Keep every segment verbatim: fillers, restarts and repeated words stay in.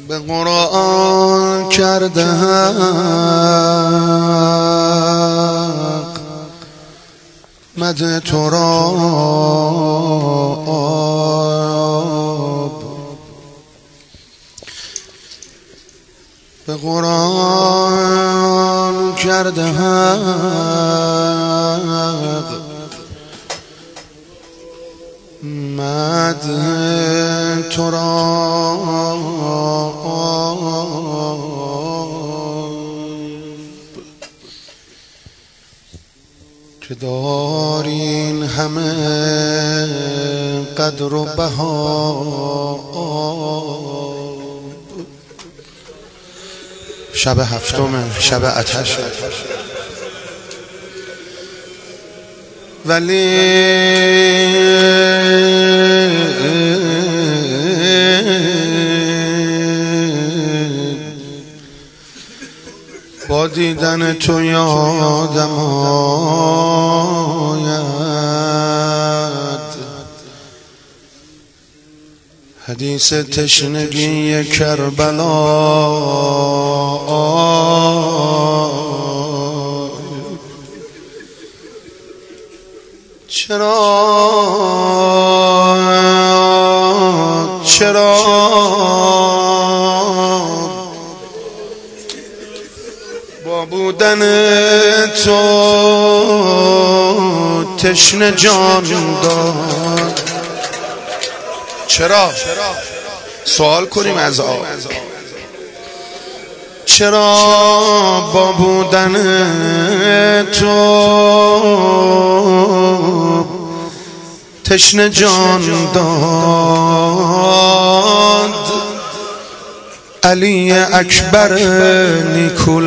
به قرآن کرده حق مد تو را آب، به قرآن کرده حق مد تو را که دارین همه قدر و بها. شب هفتم، شب آتش، ولی با دیدن تو یادم آید حدیث تشنگی کربلا. چرا چرا با بودن تو تشنه جان داد؟ چرا؟ سوال کنیم از آب. چرا با بودن تو تشنه جان داد؟ علی اکبر نیکو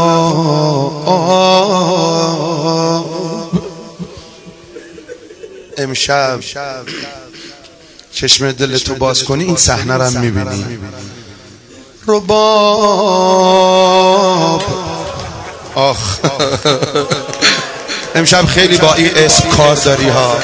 لقا. امشب چشم دل تو باز کنی این صحنه رو میبینی. رباب آخ امشب خیلی با این اسم کار داری ها.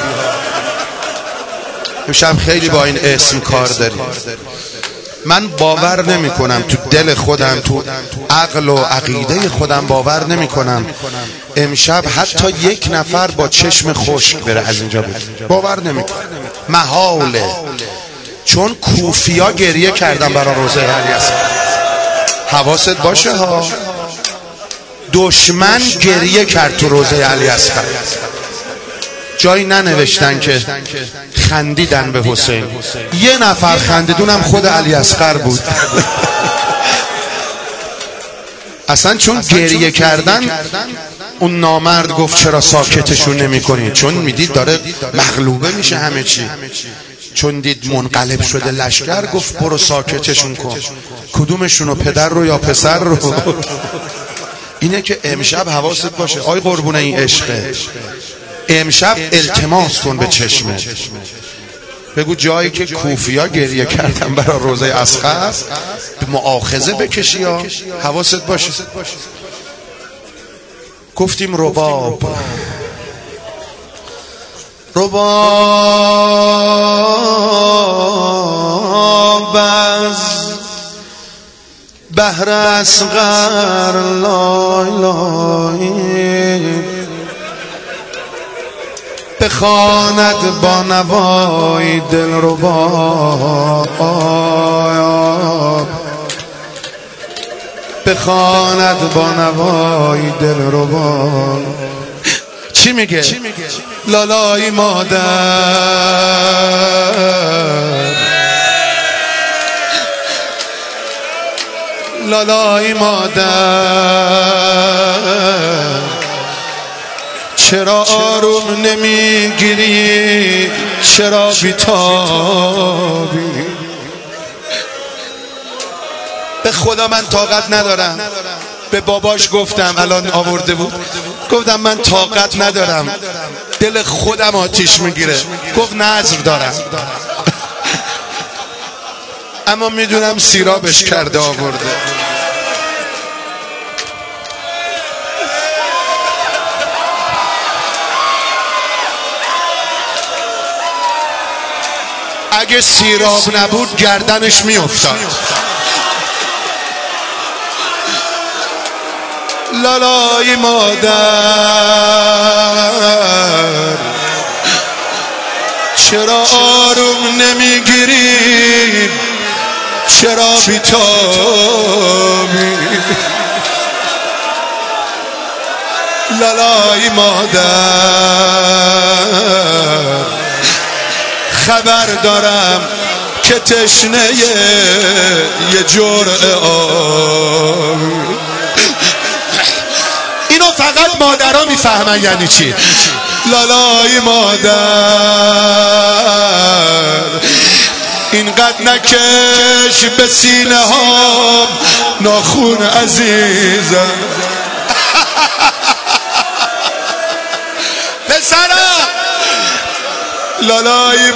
امشب خیلی با این اسم کار داری. من باور نمی کنم، تو دل خودم، تو عقل و عقیده خودم باور نمی کنم امشب حتی یک نفر با چشم خشک بره از اینجا بود. باور نمی کنم، محاله. چون کوفیا گریه کردن برای روزه علی اصغر. حواست باشه ها، دشمن گریه کرد تو روزه علی اصغر. جایی ننوشتن که خندیدن به حسین. یه نفر خندیدونم خود علی اصغر بود. اصلا چون گریه کردن اون نامرد گفت چرا ساکتشون نمی کنید؟ چون میدید داره مغلوبه میشه همه چی. چون دید منقلب شده لشکر گفت برو ساکتشون کن. کدومشونو، پدر رو یا پسر رو؟ اینه که امشب حواست باشه. آی قربونه این عشقه، امشب التماس کن به چشمه. بگو جایی که کوفیا گریه کردن برای روزه اصغر مؤاخذه بکشی یا حواست باشه. گفتیم رباب. رباب از بحر اصغر لای لای بخواند با نوای دلربا. بخواند با نوای دلربا. چی میگه؟ لالای مادر، لالای مادر، چرا آروم نمیگیری؟ چرا بیتابی؟ به خدا من طاقت ندارم. به باباش گفتم، الان آورده بود، گفتم من طاقت ندارم، دل خودم آتیش میگیره. گفت نذر دارم. اما میدونم سیرابش کرده آورده. اگه سیراب نبود گردنش میافتاد. لالای مادر چرا آروم نمیگیری، چرا بیتابی؟ لالای مادر خبر دارم که تشنه یه جرعه آب. اینو فقط مادرها میفهمن یعنی چی. لالای مادر اینقدر نکش به سینه ها ناخون عزیزم. پسرم لالای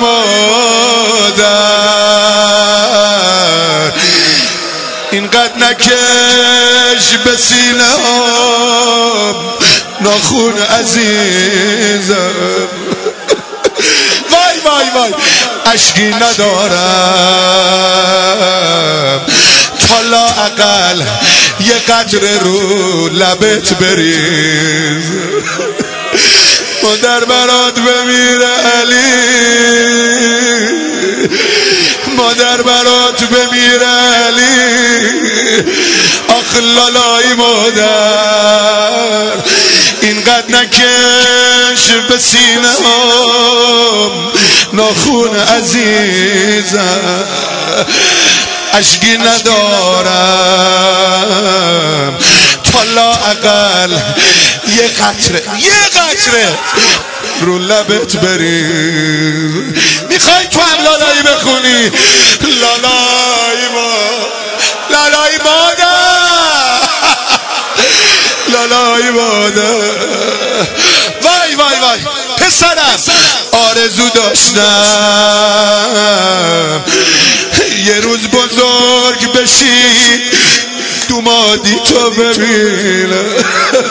مادر اینقدر نکش به سینه ها ناخون عزیزم. وای وای وای اشکی ندارم تا لااقل یه قطره رو لبت بریز. مادر برات بمیره علی، مادر برات بمیره علی. آخ لالای مادر اینقدر نکش به سینه هم ناخون عزیزم. اشکی ندارم تا لااقل یه قطره یه قطره رو لبت بریز. میخوای تو هم لالایی بخونی؟ لالای ما لالای مادر لالای مادر. وای وای وای پسرم آرزو داشتم یه روز بزرگ بشی دومادی تو ببینم.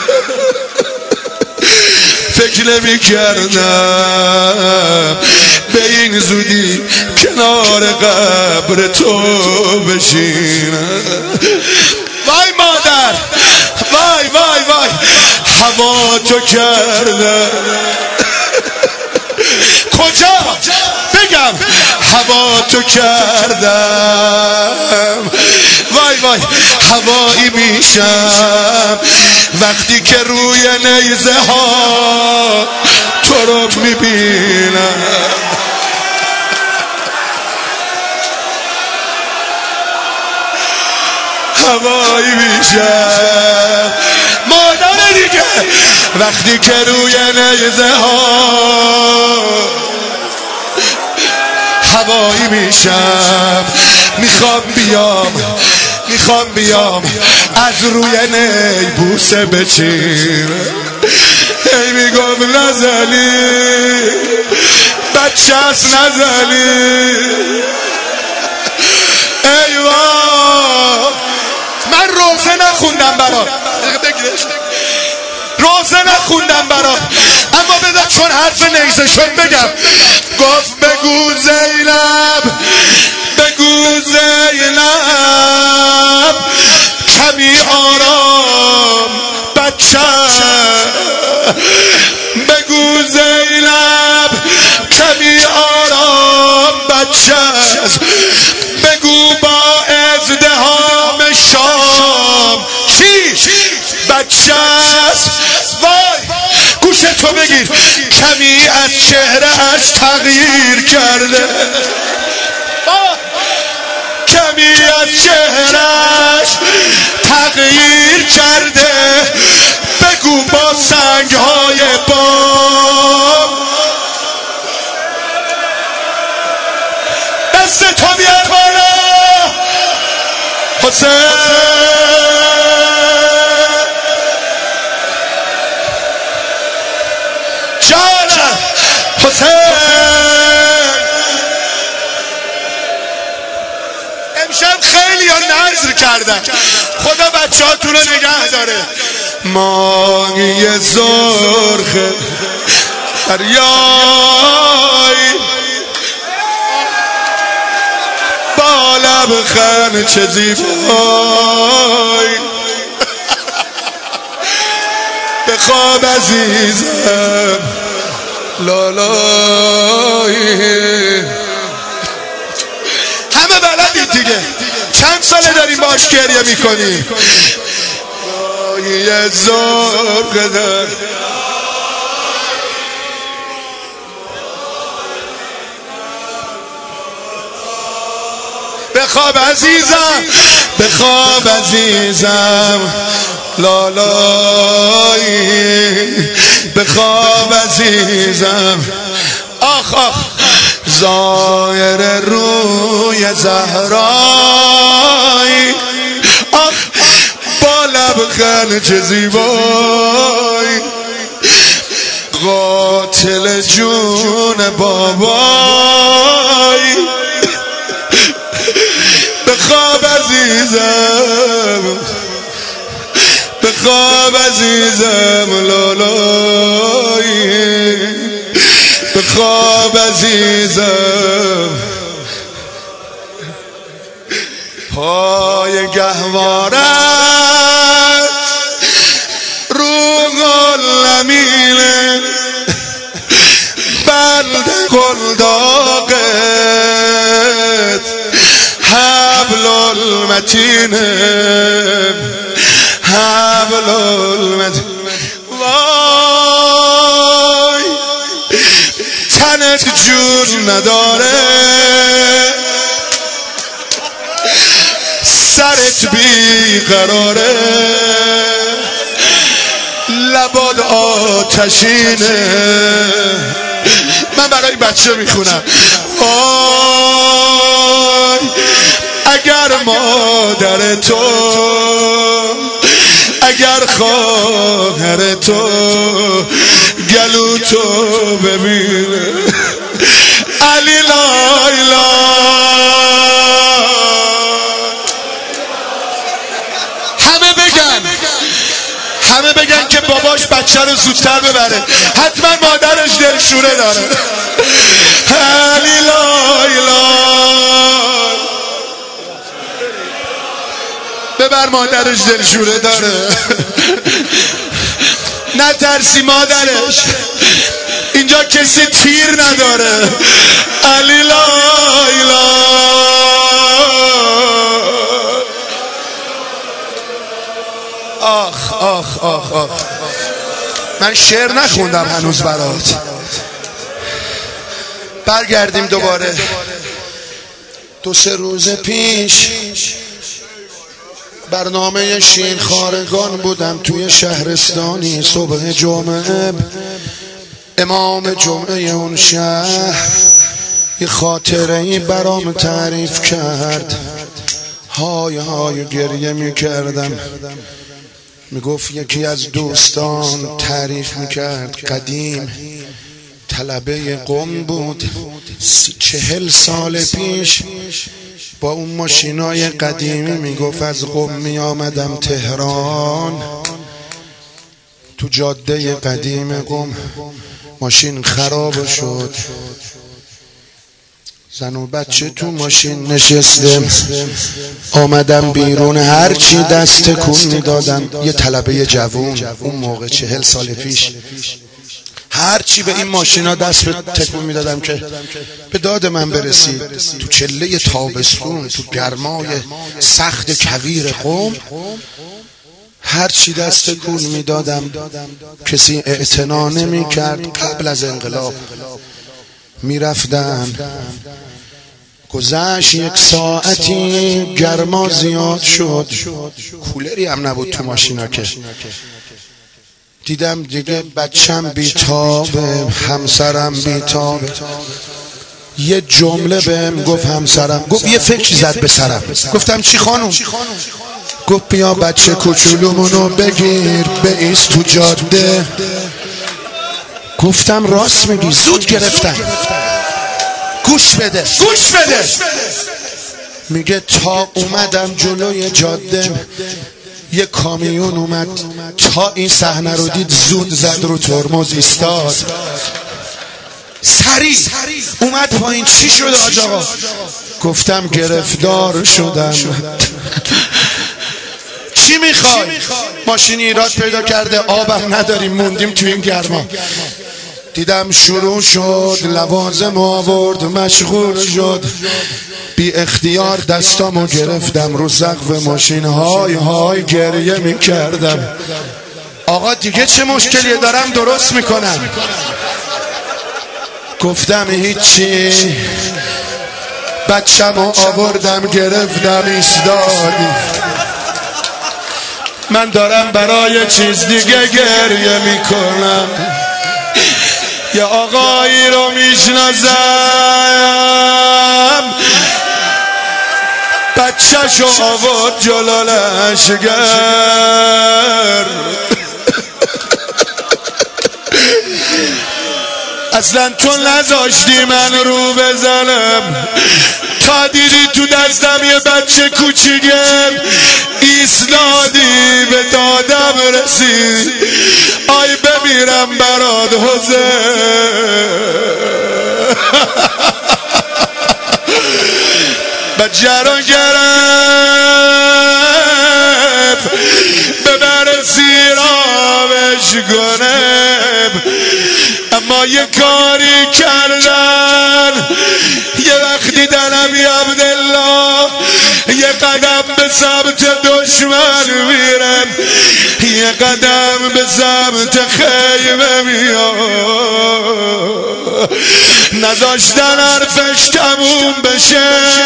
فکر نمی کردم به این زودی کنار قبر تو بشینم. وای مادر وای وای وای هوا تو کردم. کجا بگم هوا تو کردم. وای وای هوایی میشم وقتی که روی نیزه ها تو رو میبینم. هوایی میشم مادر دیگه وقتی که روی نیزه ها هوایی میشم. میخوام بیام میخوام بیام از روی نی بوسه بچینم. ای میگم نزنی بچه هست نزنی. ای وای من روزه نخوندم برات، روزه نخوندم برات، اما بذار چون حرف نیزه شد بگم. گفت بگو زینب بگو زینب کمی آرام بچه. بگو زینب کمی آرام بچه. بگو با ازدحام شام چی بچه است. وای گوش تو بگیر کمی از چهرهش تغییر کرده. کمی از چهرهش تغییر کرده. بگو با سنگهای بام دست تو بیار بالا. حسین جانم حسین امشب خیلی ها نظر کردن خدا بچه هاتون رو نگه داره. مانی زرخ دریای با لبخند چه زیبای. بخواب عزیزم لالایی. همه بلدید دیگه، چند ساله داریم باش گریه میکنیم. یه زور قدر بخواب عزیزم بخواب عزیزم لالایی. بخواب عزیزم آخ آخ ظاهر روی زهرایی. آخ با لبخند چه زیبایی. قاتل جون بابایی. بخواب عزیزم بخواب عزیزم لالایی. بخواب عزیزم پای گهوارت رو غلمینه بند قلداقت حبل المتینه حبل المتینه. وای تنت جون نداره سرت بی قراره لباد آتشینه. من برای بچه میخونم. وای اگر مادر تو اگر خواهر تو گلو تو ببینه علی لایلا. همه بگن همه بگن که باباش بچه رو زودتر ببره. حتما مادرش دلشوره داره. علی لایلا ببر مادرش دلشوره داره. نترسی مادرش اینجا کسی تیر نداره. علی لایلا. آخ آخ آخ آخ من شعر نخوندم هنوز برات. برگردیم دوباره. دو سه روز پیش برنامه شین خارگان بودم توی شهرستانی. صبح جمعه امام جمعه اون شهر یه خاطره‌ای برام تعریف کرد. های های گریه میکردم. میگفت یکی از دوستان تعریف میکرد قدیم طلبه قم بود. چهل سال پیش با اون ماشینای قدیمی میگفت از قم می آمدم تهران. تو جاده قدیم قم ماشین خراب شد. زن و بچه تو ماشین نشسته. آمدم بیرون هرچی دست تکون میدادم. یه طلبه جوون اون موقع چهل سال پیش هرچی به این ماشینا دست تکون میدادم که به داد من برسید. تو چله تابستون تو گرمای سخت کویر قم هرچی دست تکون میدادم کسی اعتنا نمیکرد. قبل از انقلاب میرفتم. گذشت یک ساعتی گرما زیاد شد. کولری هم نبود تو ماشینا که. دیدم دیگه بچم بیتابه همسرم بیتابه. یه جمله بهم گفت همسرم. گفت یه فکر زد به سرم. گفتم چی خانوم؟ گفت بیا بچه کوچولومونو بگیر بایست تو جاده. گفتم راست میگی. زود گرفتم. گوش بده گوش بده. میگه تا اومدم جلوی جاده یه کامیون اومد. تا این صحنه رو دید زود زد رو ترمز ایستاد. سریع اومد پایین. چی شده حاج آقا؟ گفتم گرفتار شدم. چی میخوای؟ ماشین ایراد پیدا کرده، آبم نداریم، موندیم تو این گرما. دیدم شروع شد لوازم آورد، مشغول شد، بی اختیار دستامو گرفتم رو سقف ماشین، های های گریه میکردم. آقا دیگه چه مشکلیه؟ دارم درست میکنم. گفتم هیچی، بچه‌مو آوردم گرفتم ایستادی، من دارم برای چیز دیگه گریه میکنم. یه آقایی رو میشناسم، بچه‌شو آورد جلو لشگر، اصلا تو نذاشتی من رو بزنم، تا دیدی تو دستم یه بچه کوچیکم، ایستادی به دادم رسید. آی بمیرم برات حسین. بچه رو گرفت ببر سیرابش کنم، اما یه کاری کردن، یه وقتی دنم یا عبدالله یه قدم به سمت دشمن میرم، یه قدم به سمت خیمه میاد، نذاشتن حرفش تموم بشه،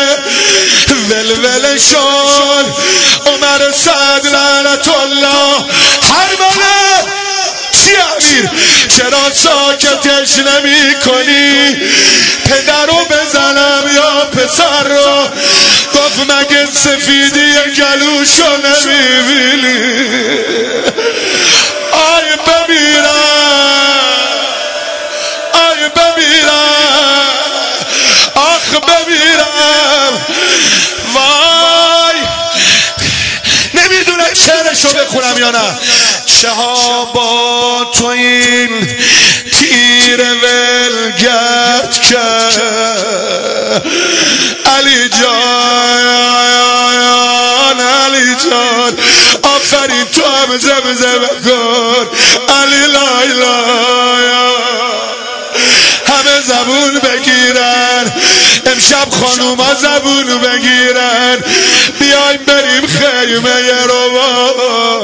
ولوله شد عمر سعد لعنت الله. حربله چی امیر؟ چرا ساکتش نمی کنی؟ پدر رو بزنم یا پسر رو؟ گفت مگه سفیدی گلوشو نمی بینی؟ آی بمیرم، آی بمیرم، آخ بمیرم، وای. نمیدونم شعرشو بخونم یا نه. چه ها با تو این تیر ولگرد کرد علی جان، علی جان آفرین، تو هم زمزمه کن علی لایلا، همه زبون بگیرن امشب، خانوما زبون بگیرن، بیایم بریم خیمه روبا.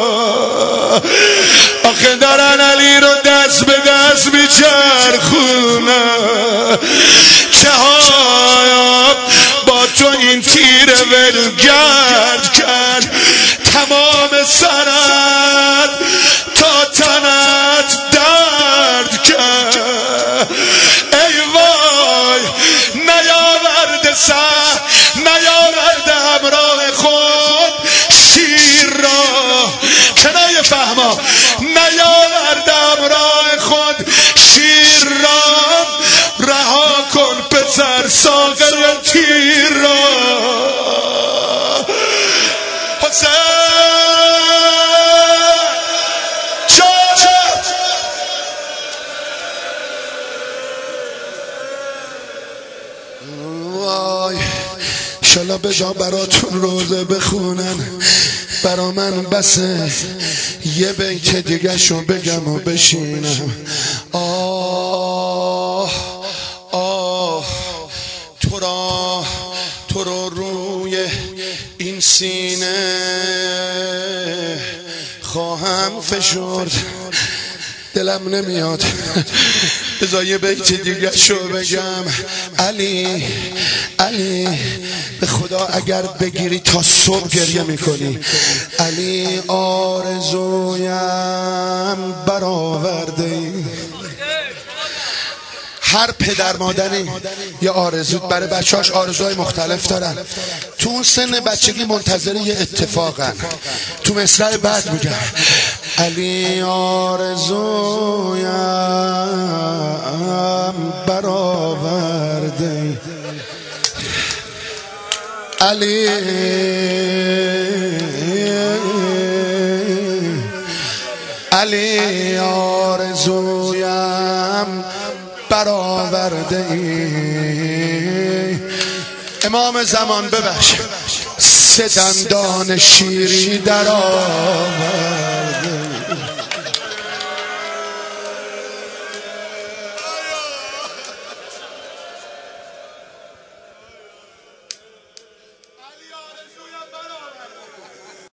آخه دارن علی رو دست به دست میچرخونن. چه ها با تو این تیر ولگرد کرد، تمام سرت تا تنت درد کرد. ای وای نیاورده سر، نیاورده همراه خود شیر را، کنایه فهما، نیاورده همراه خود شیر را، رها کن پسر ساقه تیر را. حسین وای انشالله بجا براتون روزه بخونن، برا من بسه یه بیت دیگه شو بگم و بشینم. آه آه تو را تو رو روی این سینه خواهم فشرد، دلم نمیاد بذار یه بیت دیگه شو بگم. علی علی به خدا اگر بگیری تا صبح گریه میکنی. علی آرزویم برآورده. هر پدر مادری یه آرزو برای بچه‌هاش آرزوهای مختلف دارن. تو اون سن بچگی منتظر یه اتفاقن. تو مصرع بعد میگن علی آرزویم برآورده، علی علی آرزویم برآورده ای. امام زمان ببخش سه دندان شیری در آورد.